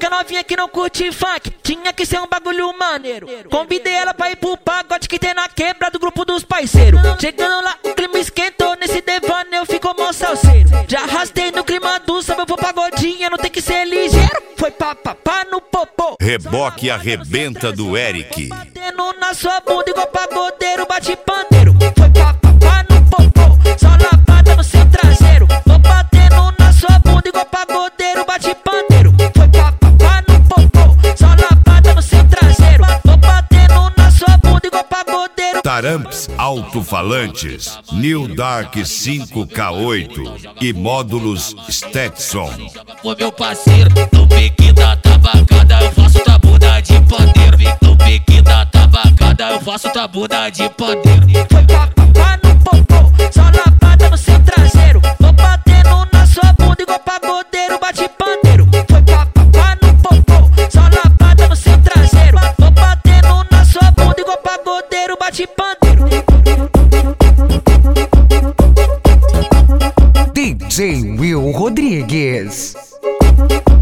que a novinha que não curte funk, tinha que ser um bagulho maneiro. Convidei ela pra ir pro pagode que tem na quebra do grupo dos parceiros. Chegando lá, o clima esquentou, nesse devaneio ficou mó salseiro. Já arrastei no clima do samba, eu vou pagodinha, não tem que ser ligeiro. Foi papapá no popô. Reboque arrebenta do Eric. Batendo na sua bunda igual pagodeiro, bate pandeiro. Foi papapá no popô, só lavada no seu traseiro. Vou batendo na sua bunda igual pagodeiro, bate pandeiro. Foi papapá no popô, só lavada no seu traseiro. Vou batendo na sua bunda igual pagodeiro. Taramps alto-falantes, New Dark 5K8 e módulos Stetson. Ô meu parceiro, no pique da tabacada eu faço tua bunda de pandeiro. No pique da tabacada eu faço tua bunda de pandeiro. Foi papapá no popô, só lavada no seu traseiro. Vou batendo na sua bunda igual pagodeiro, bate pandeiro. Foi papapá no popô, só lavada no seu traseiro. Vou batendo na sua bunda igual pagodeiro, bate pandeiro. DJ Will Rodrigues.